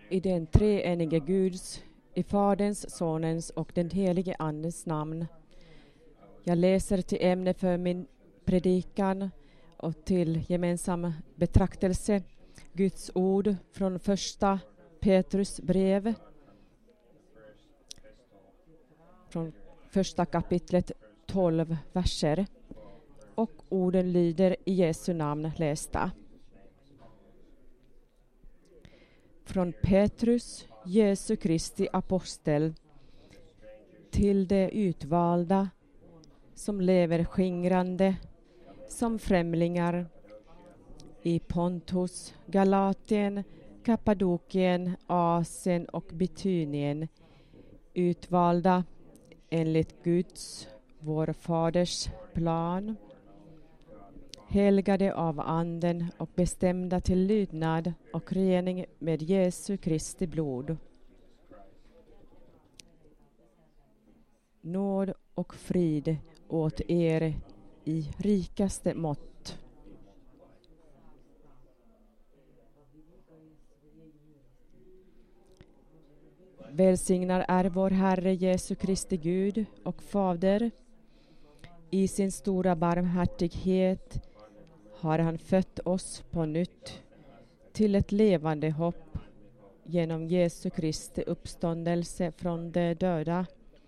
I den treenige Guds, i Faderns, Sonens och den helige Andens namn. Jag läser till ämne för min predikan och till gemensam betraktelse Guds ord från första Petrus brev. Från första kapitlet 12 verser. Och orden lyder i Jesu namn lästa. Från Petrus, Jesu Kristi apostel, till de utvalda som lever skingrande som främlingar i Pontus, Galatien, Kappadokien, Asien och Bitynien, utvalda enligt Guds, vår faders plan, helgade av anden och bestämda till lydnad och rening med Jesu Kristi blod. Nåd och frid åt er i rikaste mått. Välsignad är vår Herre Jesu Kristi Gud och Fader. I sin stora barmhärtighet har han fött oss på nytt till ett levande hopp genom Jesu Kristi uppståndelse från de döda,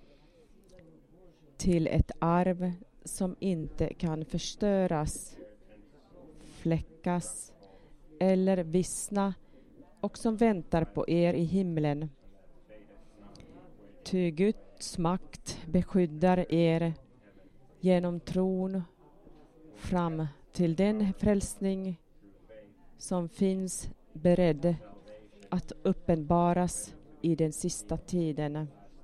till ett arv som inte kan förstöras, fläckas eller vissna och som väntar på er i himlen. Ty Guds makt beskyddar er genom tron fram till den frälsning som finns beredd att uppenbaras i den sista tiden.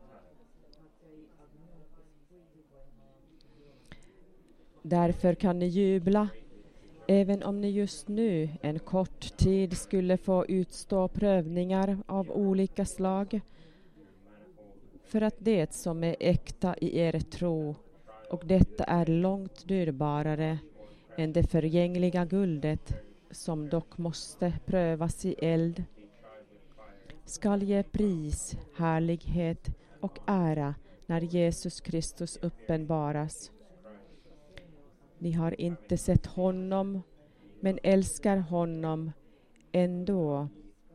Därför kan ni jubla, även om ni just nu en kort tid skulle få utstå prövningar av olika slag, för att det som är äkta i er tro, och detta är långt dyrbarare än det förgängliga guldet, som dock måste prövas i eld, skall ge pris, härlighet och ära när Jesus Kristus uppenbaras. Ni har inte sett honom, men älskar honom ändå.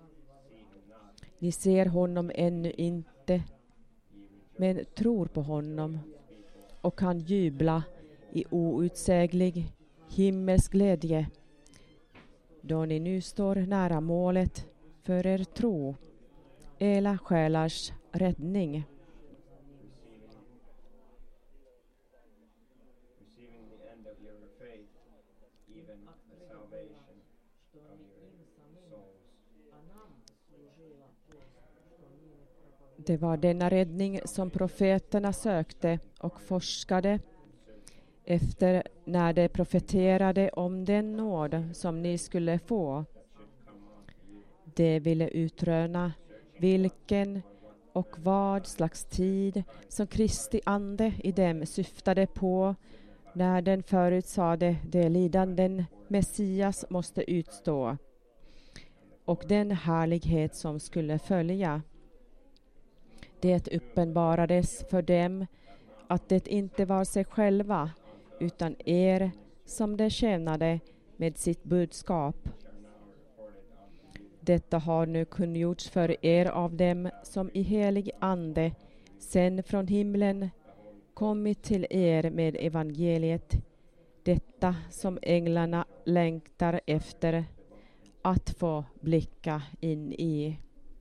Ni ser honom ännu inte, men tror på honom och kan jubla i outsäglig himmelsk glädje, då ni nu står nära målet för er tro, era själars räddning. Det var denna räddning som profeterna sökte och forskade efter när de profeterade om den nåd som ni skulle få. De ville utröna vilken och vad slags tid som Kristi ande i dem syftade på när den förutsade de lidanden Messias måste utstå och den härlighet som skulle följa. Det uppenbarades för dem att det inte var sig själva utan er som de tjänade med sitt budskap. Detta har nu kungjorts för er av dem som i helig ande sen från himlen kommit till er med evangeliet, detta som änglarna längtar efter att få blicka in i.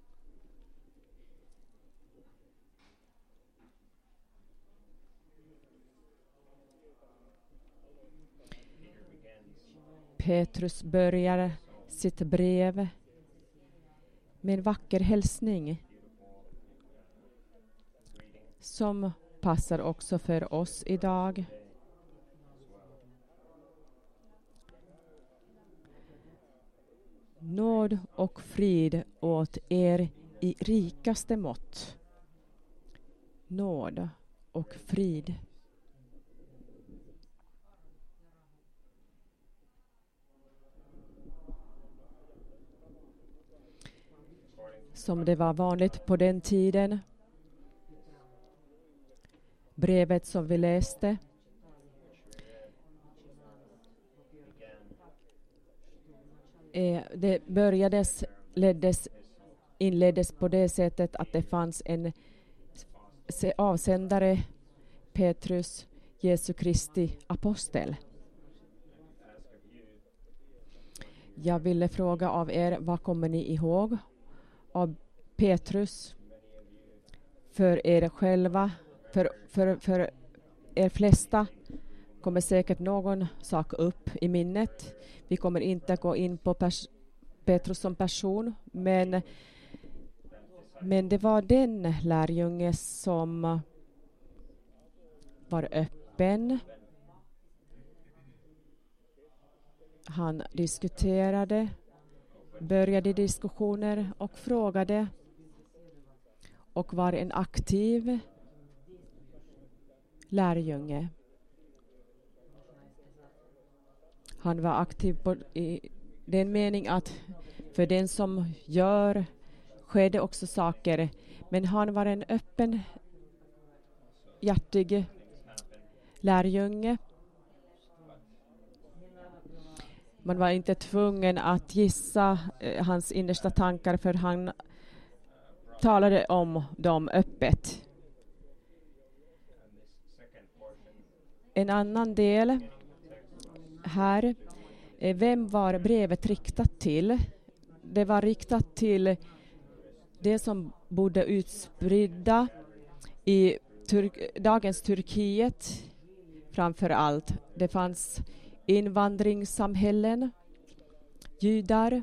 Petrus börjar sitt brev med en vacker hälsning som passar också för oss idag. Nåd och frid åt er i rikaste mått. Nåd och frid. som det var vanligt på den tiden. Brevet som vi läste. Det inleddes på det sättet att det fanns en avsändare, Petrus, Jesu Kristi apostel. Jag ville fråga av er, vad kommer ni ihåg av Petrus? För er själva, för er flesta kommer säkert någon sak upp i minnet. Vi kommer inte att gå in på Petrus som person, men det var den lärjunge som var öppen. Han diskuterade, började diskussioner och frågade och var en aktiv lärjunge. Han var aktiv i den mening att för den som gör skedde också saker, men han var en öppen, hjärtig lärjunge. Man var inte tvungen att gissa hans innersta tankar, för han talade om dem öppet. En annan del här, vem var brevet riktat till? Det var riktat till det som bodde utspridda i dagens Turkiet framför allt. Det fanns invandringssamhällen, judar,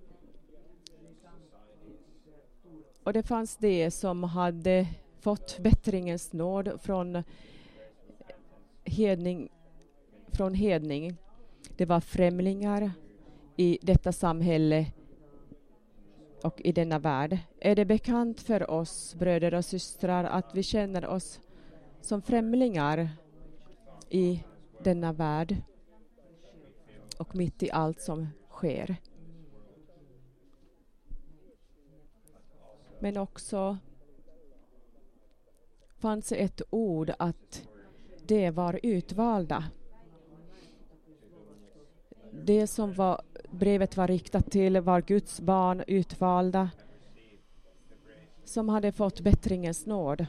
och det fanns det som hade fått bättringens nåd från hedning. Det var främlingar i detta samhälle och i denna värld. Är det bekant för oss, bröder och systrar, att vi känner oss som främlingar i denna värld och mitt i allt som sker? Men också fanns ett ord att det var utvalda. Det som brevet var riktat till var Guds barn, utvalda, som hade fått bättringens nåd.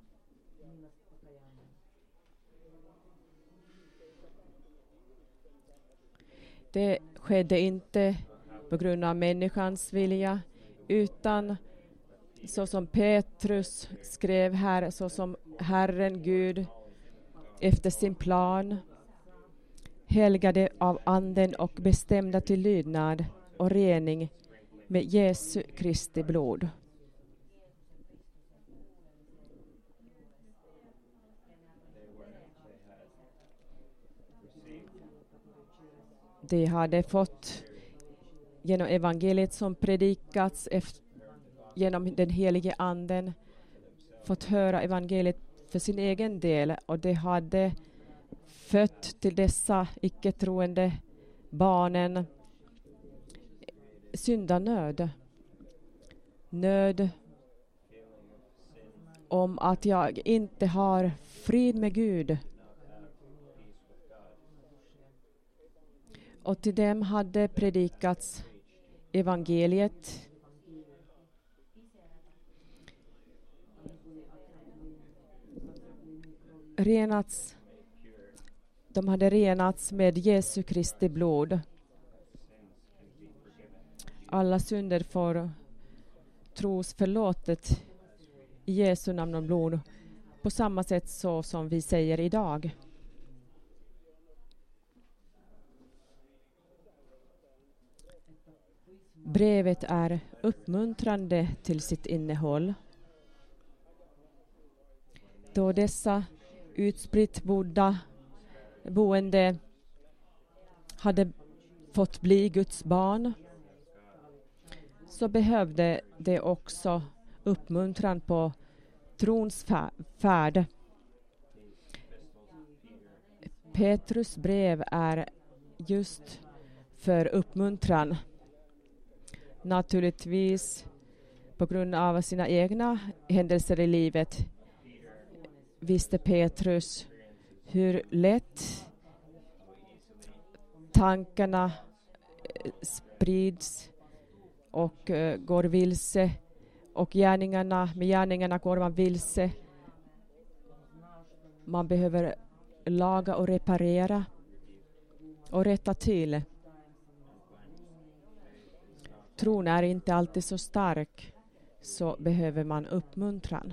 Det skedde inte på grund av människans vilja, utan så som Petrus skrev här, så som Herren Gud efter sin plan, helgade av anden och bestämda till lydnad och rening med Jesu Kristi blod. De hade fått genom evangeliet som predikats genom den helige anden, fått höra evangeliet för sin egen del, och de hade fött till dessa icke-troende barnen syndanöd. Nöd om att jag inte har frid med Gud. Och till dem hade predikats evangeliet. De hade renats med Jesu Kristi blod. Alla synder får tros förlåtet i Jesu namn och blod, på samma sätt så som vi säger idag. Brevet är uppmuntrande till sitt innehåll. Då dessa utspritt boende hade fått bli Guds barn, så behövde det också uppmuntran på trons färd. Petrus brev är just för uppmuntran. Naturligtvis På grund av sina egna händelser i livet visste Petrus hur lätt tankarna sprids och går vilse, och med gärningarna går man vilse. Man behöver laga och reparera och rätta till. Tron är inte alltid så stark, så behöver man uppmuntran.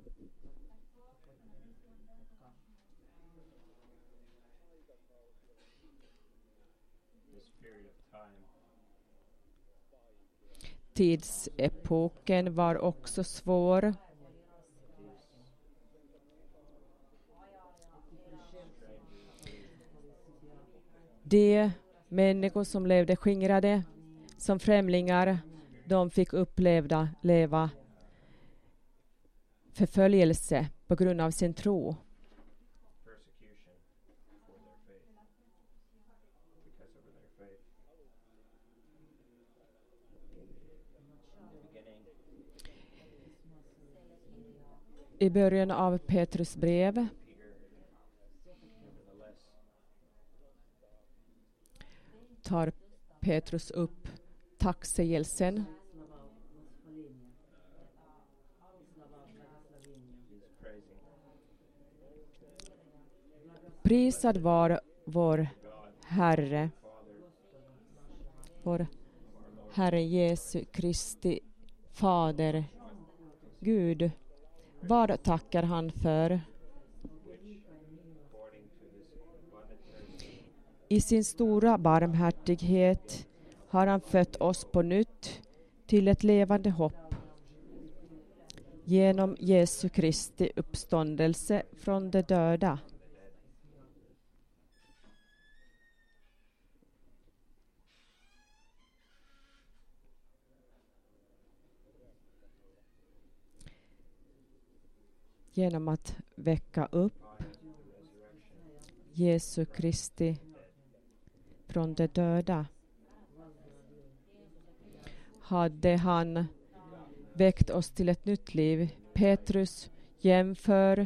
Tidsepoken var också svår. De människor som levde skingrade som främlingar, de fick leva förföljelse på grund av sin tro. I början av Petrus brev tar Petrus upp tacksägelsen. Prisad var vår Herre Jesu Kristi Fader Gud. Vad tackar han för? I sin stora barmhärtighet har han fött oss på nytt till ett levande hopp genom Jesu Kristi uppståndelse från de döda. Genom att väcka upp Jesu Kristi från de döda hade han väckt oss till ett nytt liv. Petrus jämför.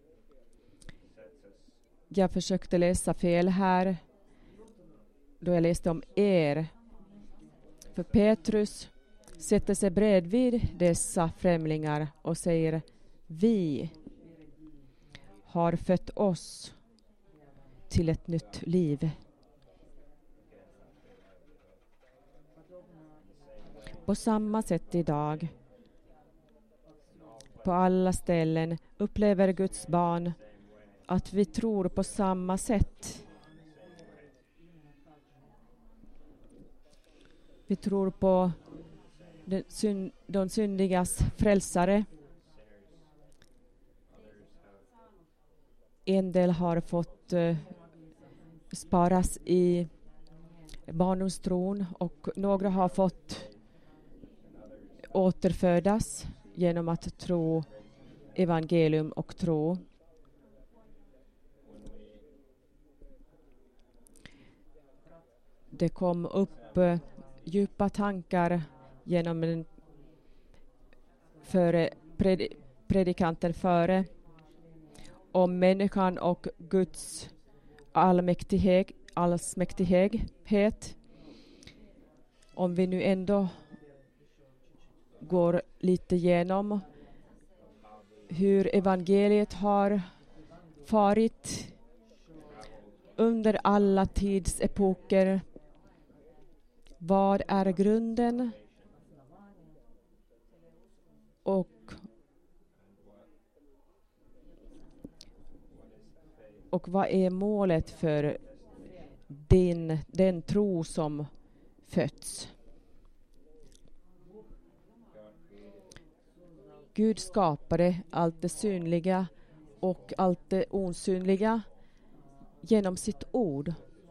Jag försökte läsa fel här då jag läste om er. För Petrus sätter sig bredvid dessa främlingar och säger: vi har fött oss till ett nytt liv. På samma sätt idag, på alla ställen, upplever Guds barn att vi tror på samma sätt. Vi tror på de syndigas frälsare. En del har fått sparas i barndomstron och några har fått återfödas genom att tro evangelium och tro. Det kom upp djupa tankar genom den predikanten före om människan och Guds allsmäktighet. Om vi nu ändå går lite igenom hur evangeliet har farit under alla tidsepoker. Vad är grunden? Och vad är målet för den tro som föds? Gud skapade allt det synliga och allt det osynliga genom sitt ord.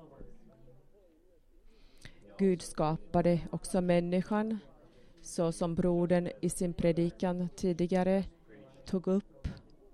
Gud skapade också människan, så som brodern i sin predikan tidigare tog upp.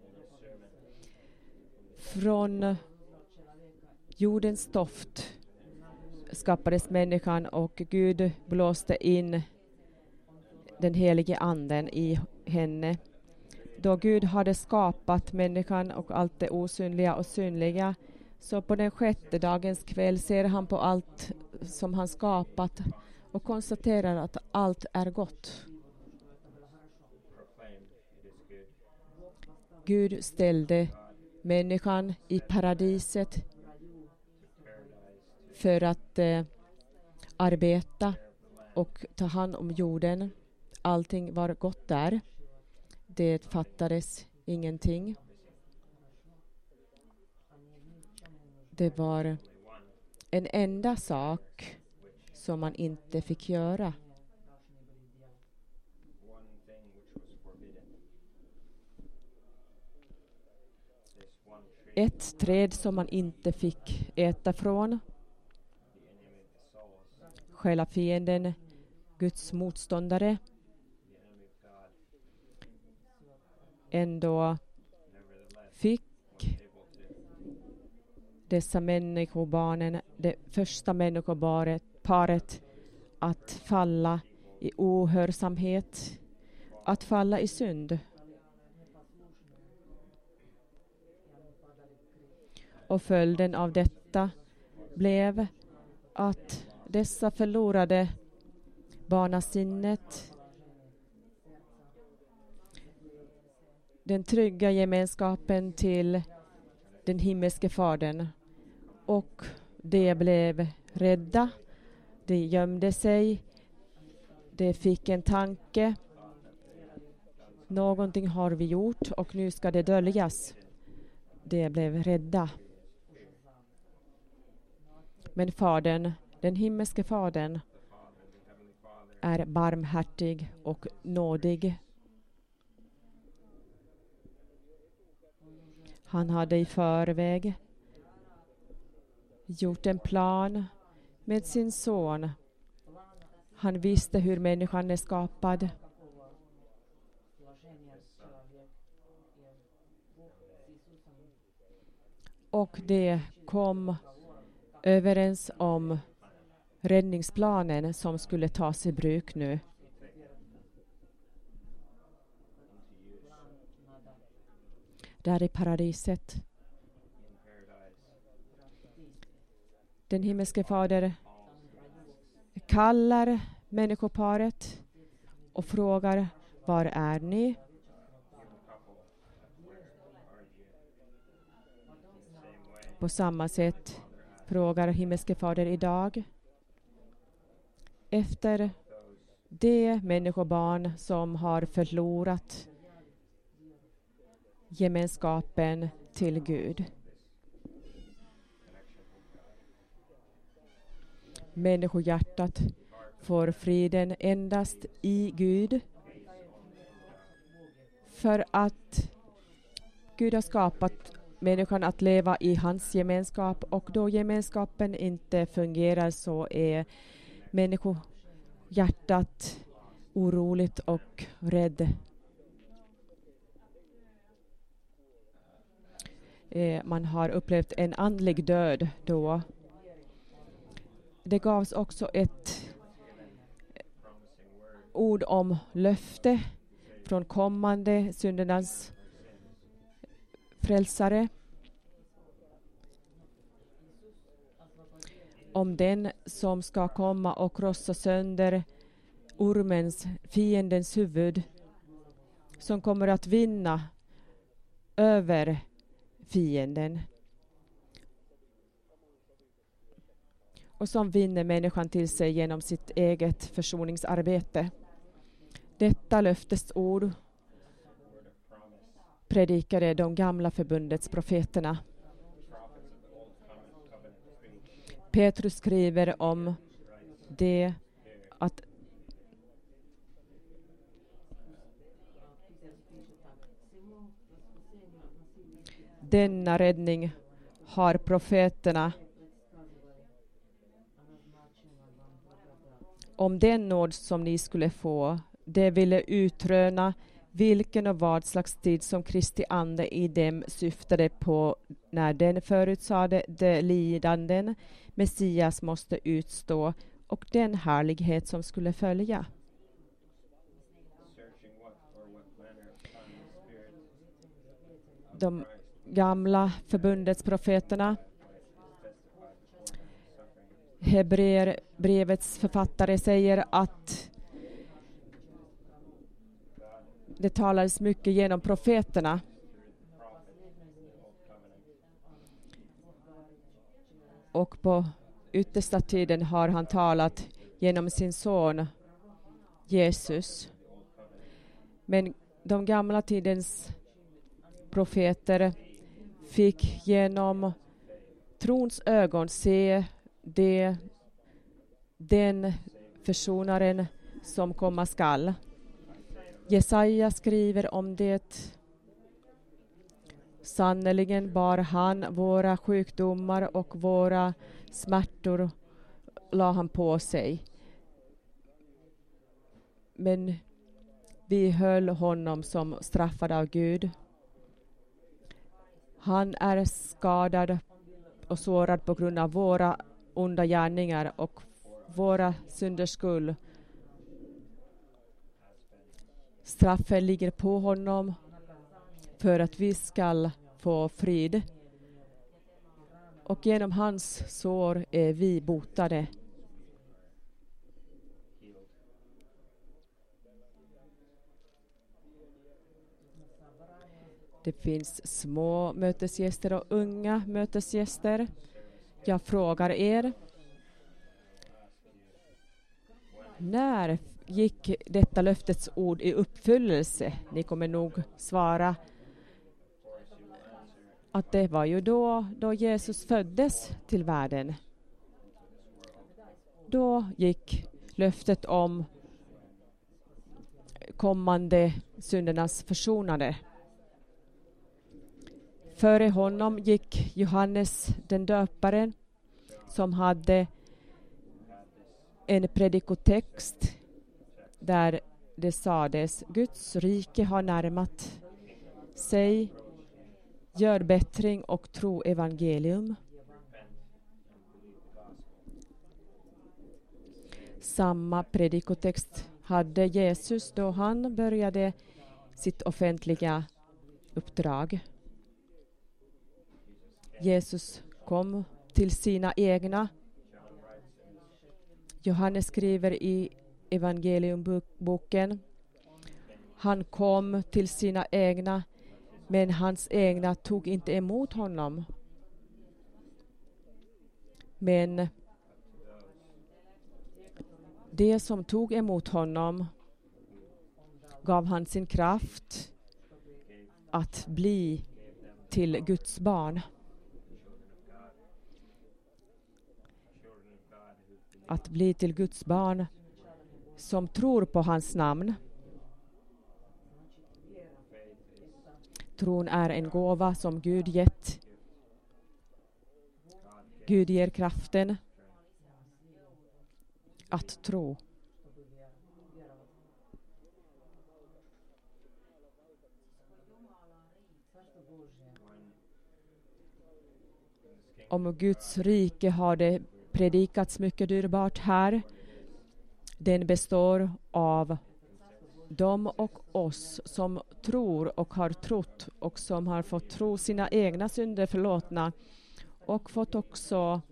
Från jordens stoft skapades människan och Gud blåste in den helige anden i henne. Då Gud hade skapat människan och allt det osynliga och synliga, så på den 6:e dagens kväll ser han på allt som han skapat och konstaterar att allt är gott. Gud ställde människan i paradiset för att arbeta och ta hand om jorden. Allting var gott där. Det fattades ingenting. Det var en enda sak som man inte fick göra. Ett träd som man inte fick äta från. Själva fienden, Guds motståndare. Ändå fick dessa människobarnen, det första människoparet, att falla i ohörsamhet, att falla i synd. Och följden av detta blev att dessa förlorade barnasinnet, den trygga gemenskapen till den himmelske fadern, och de blev rädda, de gömde sig, de fick en tanke, någonting har vi gjort och nu ska det döljas. De blev rädda. Men fadern, den himmelske fadern, är barmhärtig och nådig. Han hade i förväg gjort en plan med sin son. Han visste hur människan är skapad. Och det kom överens om räddningsplanen som skulle tas i bruk nu. Där i paradiset. Den himmelske fader kallar människoparet och frågar: var är ni? På samma sätt frågar himmelske fader idag efter de människobarn som har förlorat gemenskapen till Gud. Människohjärtat får friden endast i Gud, för att Gud har skapat människan att leva i hans gemenskap, och då gemenskapen inte fungerar så är människohjärtat oroligt och rädd. Man har upplevt en andlig död då. Det gavs också ett ord om löfte från kommande syndernas frälsare. Om den som ska komma och krossa sönder ormens, fiendens huvud, som kommer att vinna över fienden och som vinner människan till sig genom sitt eget försoningsarbete. Detta löftesord predikade de gamla förbundets profeterna. Petrus skriver om det att denna räddning har profeterna om den nåd som ni skulle få. Det ville utröna vilken och vad slags tid som Kristi ande i dem syftade på när den förutsade de lidanden Messias måste utstå och den härlighet som skulle följa. De gamla förbundets profeterna, Hebreerbrevets författare säger att det talades mycket genom profeterna. Och på yttersta tiden har han talat genom sin son Jesus. Men de gamla tidens profeter fick genom trons ögon se den försonaren som komma skall. Jesaja skriver om det. Sannoliken bar han våra sjukdomar och våra smärtor la han på sig. Men vi höll honom som straffad av Gud. Han är skadad och sårad på grund av våra onda gärningar och våra synders skull. Straffen ligger på honom för att vi ska få frid. Och genom hans sår är vi botade. Det finns små mötesgäster och unga mötesgäster. Jag frågar er. När gick detta löftets ord i uppfyllelse? Ni kommer nog svara att det var ju då Jesus föddes till världen. Då gick löftet om kommande syndernas försonande. Före honom gick Johannes den döparen som hade en predikotext där det sades: Guds rike har närmat sig, gör bättring och tro evangelium. Samma predikotext hade Jesus då han började sitt offentliga uppdrag. Jesus kom till sina egna. Johannes skriver i evangeliumboken: han kom till sina egna, men hans egna tog inte emot honom. Men det som tog emot honom gav han sin kraft att bli till Guds barn. Att bli till Guds barn som tror på hans namn. Tron är en gåva som Gud gett. Gud ger kraften att tro. Om Guds rike har det predikats mycket dyrbart här. Den består av dem och oss som tror och har trott och som har fått tro sina egna synder förlåtna och fått också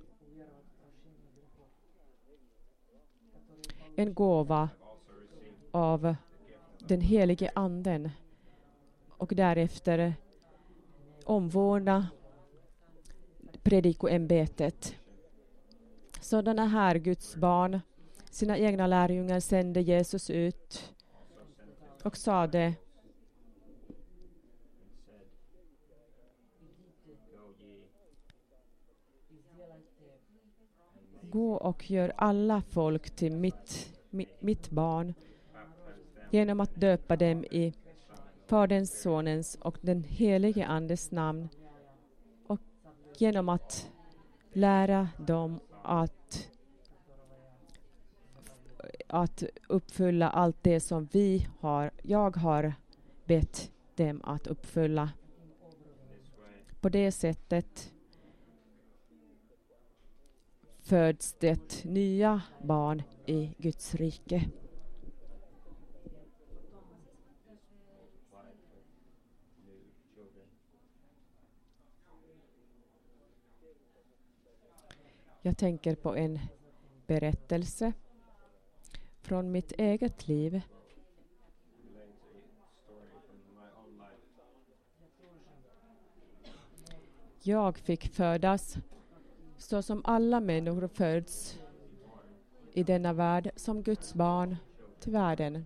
en gåva av den helige anden och därefter omvårdna predikoämbetet. Sådana här Guds barn, sina egna lärjungar, sände Jesus ut och sade: gå och gör alla folk till mitt barn genom att döpa dem i Faderns, Sonens och den helige Andes namn och genom att lära dem att uppfylla allt det som jag har bett dem att uppfylla. På det sättet föds det nya barn i Guds rike. Jag tänker på en berättelse från mitt eget liv. Jag fick födas så som alla människor föds i denna värld som Guds barn till världen.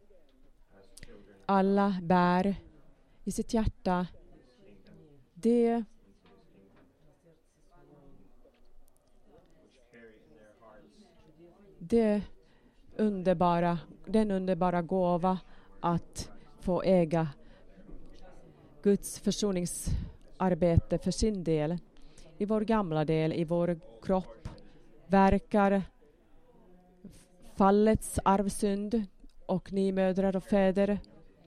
Alla bär i sitt hjärta den underbara gåva att få äga Guds försoningsarbete för sin del. I vår gamla del, i vår kropp, verkar fallets arvsynd och ni mödrar och fäder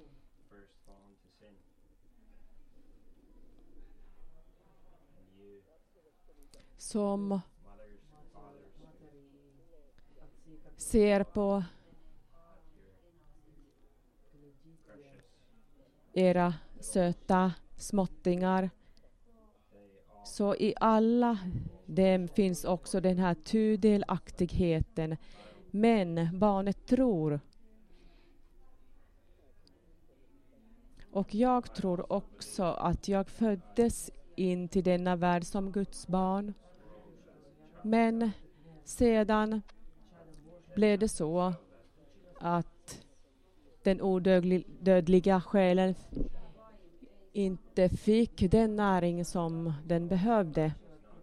som ser på era söta småttingar, så i alla dem finns också den här tudelaktigheten. Men barnet tror. Och jag tror också att jag föddes in till denna värld som Guds barn. Men sedan blev det så att den odödliga själen inte fick den näring som den behövde.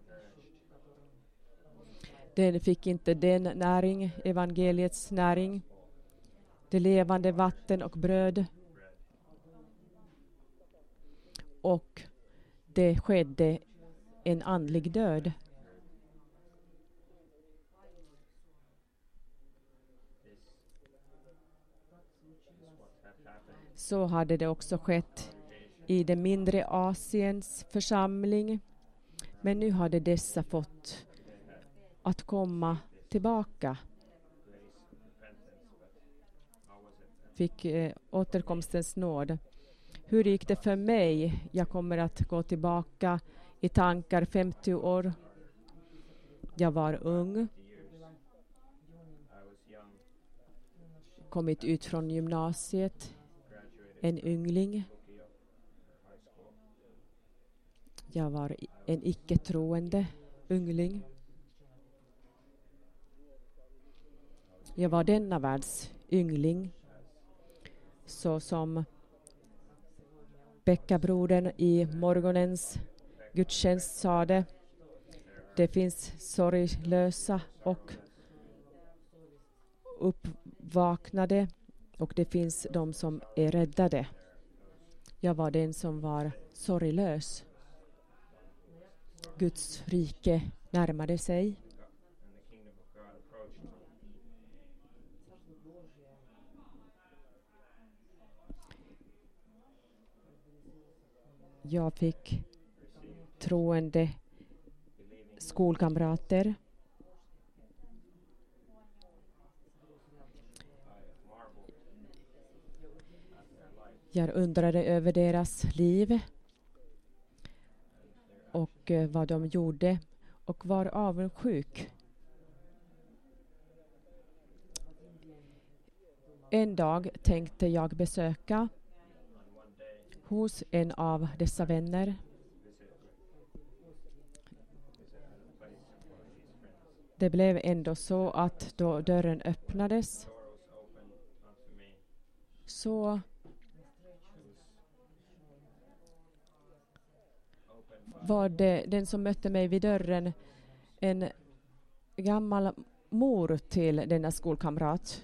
Den fick inte den näring, evangeliets näring, det levande vatten och bröd. Och det skedde en andlig död. Så hade det också skett i det mindre Asiens församling. Men nu hade dessa fått att komma tillbaka. Fick återkomstens nåd. Hur gick det för mig? Jag kommer att gå tillbaka i tankar 50 år. Jag var ung. Kommit ut från gymnasiet. En yngling. Jag var en icke-troende yngling. Jag var denna världs yngling. Så som Beckabrodern i morgonens gudstjänst sade. Det finns sorglösa och uppvaknade. Och det finns de som är räddade. Jag var den som var sorglös. Guds rike närmade sig. Jag fick troende skolkamrater. Jag undrade över deras liv och vad de gjorde och var avundsjuk. En dag tänkte jag besöka hos en av dessa vänner. Det blev ändå så att då dörren öppnades så var det den som mötte mig vid dörren en gammal mor till denna skolkamrat.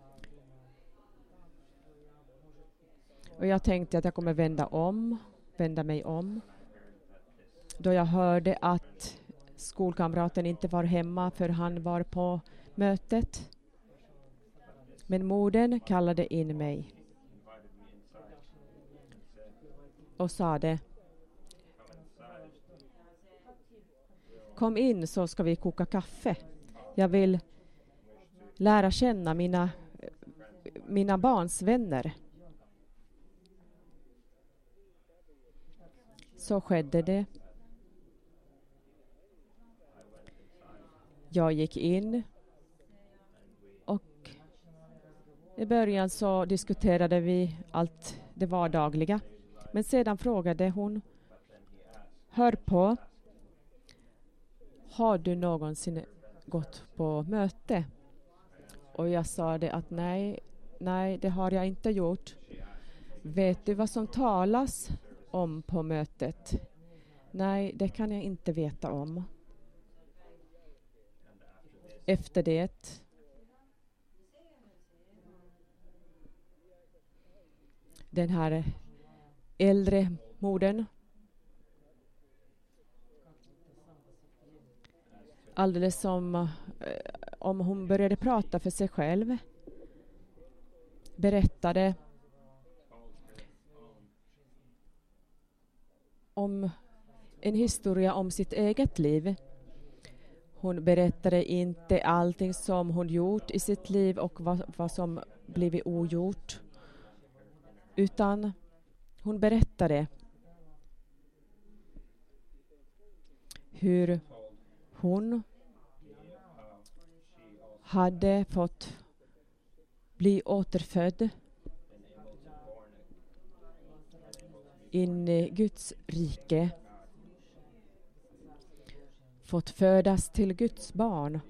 Och jag tänkte att jag kommer vända mig om. Då jag hörde att skolkamraten inte var hemma för han var på mötet. Men modern kallade in mig och sade: kom in så ska vi koka kaffe. Jag vill lära känna mina barns vänner. så skedde det. Jag gick in och i början så diskuterade vi allt det vardagliga. Men sedan frågade hon, hör på, har du någonsin gått på möte? Och jag sa det att nej, det har jag inte gjort. Vet du vad som talas om på mötet? Nej, det kan jag inte veta om. Efter det den här äldre modern alldeles som om hon började prata för sig själv, berättade om en historia om sitt eget liv. Hon berättade inte allting som hon gjort i sitt liv och vad som blivit ogjort, utan hon berättade hur hon hade fått bli återfödd in i Guds rike, fått födas till Guds barn.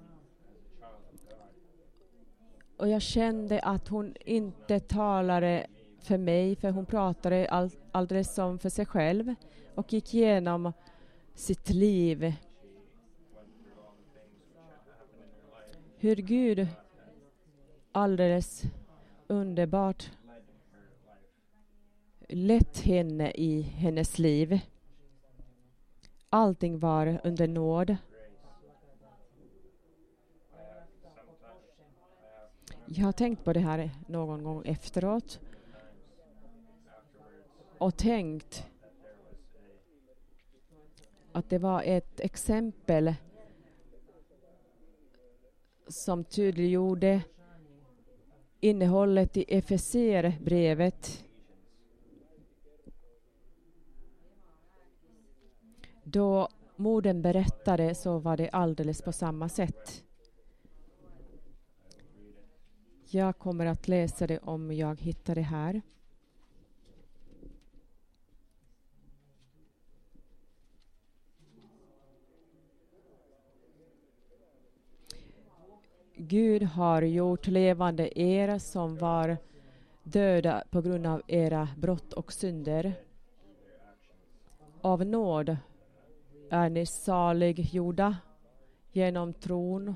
Och jag kände att hon inte talade för mig, för hon pratade alldeles som för sig själv och gick igenom sitt liv. Hur Gud alldeles underbart lett henne i hennes liv. Allting var under nåd. Jag har tänkt på det här någon gång efteråt och tänkt att det var ett exempel som tydliggjorde innehållet i Efeserbrevet. Då modern berättade så var det alldeles på samma sätt. Jag kommer att läsa det om jag hittar det här. Gud har gjort levande er som var döda på grund av era brott och synder. Av nåd är ni saliggjorda genom tron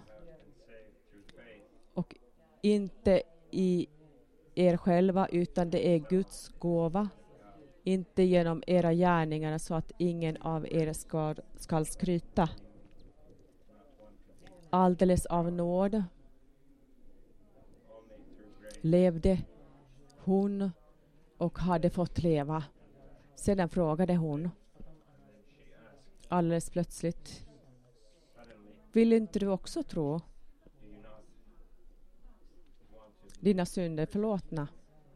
och inte i er själva, utan det är Guds gåva, inte genom era gärningar, så att ingen av er ska skryta. Alldeles av nåd levde hon och hade fått leva. Sedan frågade hon alldeles plötsligt, vill inte du också tro? Dina synder förlåtna.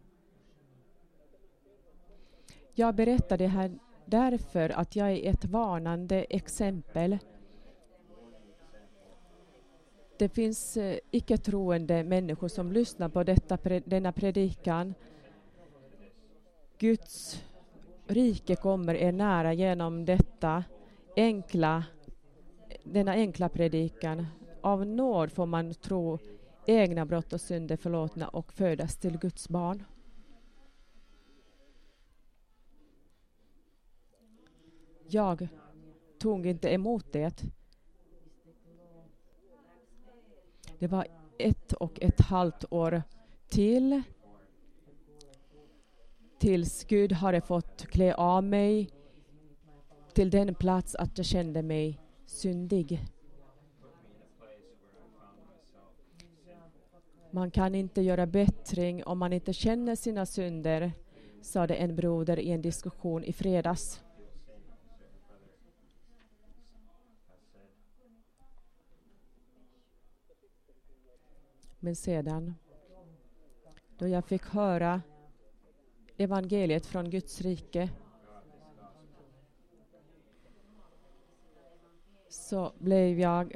Jag berättar det här därför att jag är ett varnande exempel. Det finns icke-troende människor som lyssnar på denna predikan. Guds rike kommer er nära genom denna enkla predikan. Av nåd får man tro egna brott och synder förlåtna och födas till Guds barn. Jag tog inte emot det. Det var 1,5 år tills Gud hade fått klä av mig till den plats att jag kände mig syndig. Man kan inte göra bättring om man inte känner sina synder, sade en broder i en diskussion i fredags. Men sedan, då jag fick höra evangeliet från Guds rike, så blev jag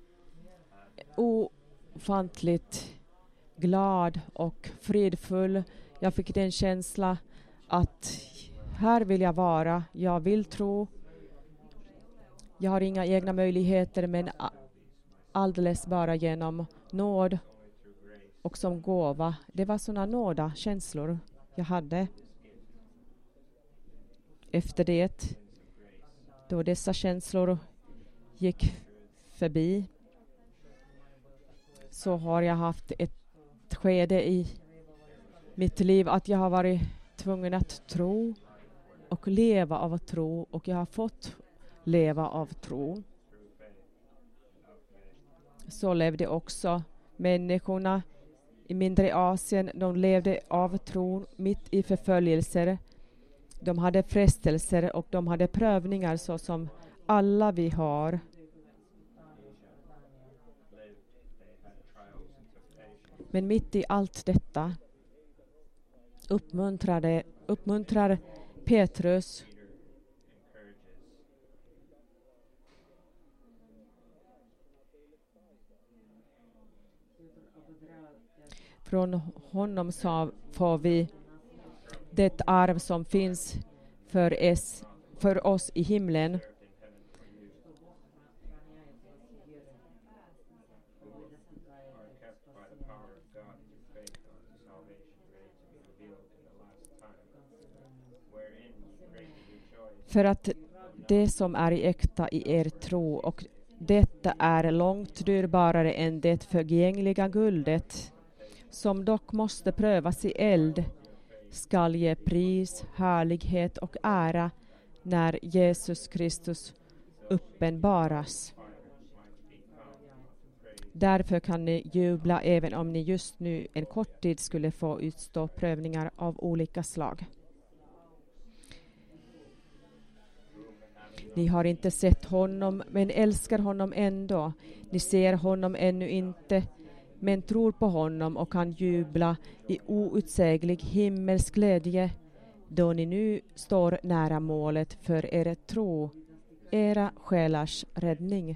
ofantligt glad och fridfull. Jag fick den känsla att här vill jag vara, jag vill tro. Jag har inga egna möjligheter, men alldeles bara genom nåd och som gåva. Det var såna nåda känslor jag hade. Efter det, då dessa känslor gick förbi, så har jag haft ett skede i mitt liv att jag har varit tvungen att tro och leva av tro, och jag har fått leva av tro. Så levde också människorna i mindre Asien. De levde av tro mitt i förföljelser. De hade frestelser och de hade prövningar så som alla vi har. Men mitt i allt detta uppmuntrar Petrus från honom, får vi det arv som finns för oss i himlen. För att det som är äkta i er tro, och detta är långt dyrbarare än det förgängliga guldet, som dock måste prövas i eld, skall ge pris, härlighet och ära när Jesus Kristus uppenbaras. Därför kan ni jubla även om ni just nu en kort tid skulle få utstå prövningar av olika slag. Ni har inte sett honom, men älskar honom ändå. Ni ser honom ännu inte, men tror på honom och kan jubla i outsäglig himmelsk glädje, då ni nu står nära målet för er tro, era själars räddning.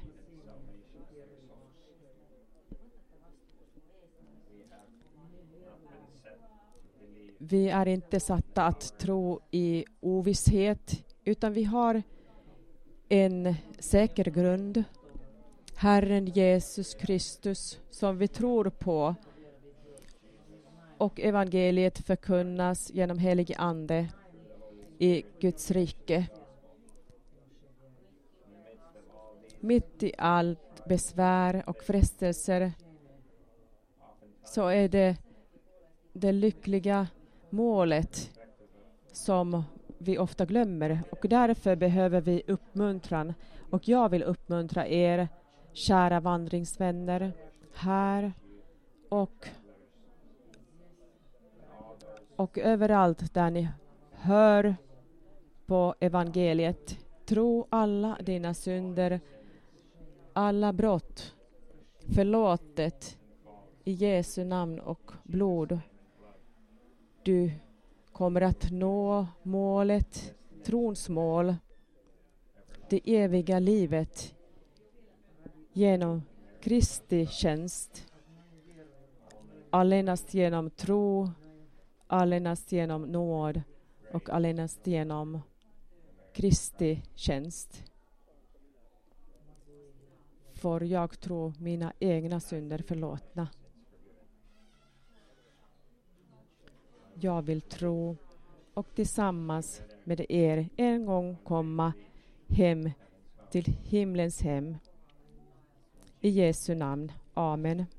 Vi är inte satta att tro i ovisshet, utan vi har en säker grund, Herren Jesus Kristus, som vi tror på, och evangeliet förkunnas genom helig ande i Guds rike. Mitt i allt besvär och frestelser så är det lyckliga målet som vi ofta glömmer, och därför behöver vi uppmuntran. Och jag vill uppmuntra er, kära vandringsvänner, här och överallt där ni hör på evangeliet. Tro alla dina synder, alla brott förlåtet i Jesu namn och blod. Du kommer att nå målet, trons mål, det eviga livet genom Kristi tjänst, allenast genom tro, allenast genom nåd och allenast genom Kristi tjänst. Får jag tro mina egna synder förlåtna. Jag vill tro och tillsammans med er en gång komma hem till himlens hem. I Jesu namn. Amen.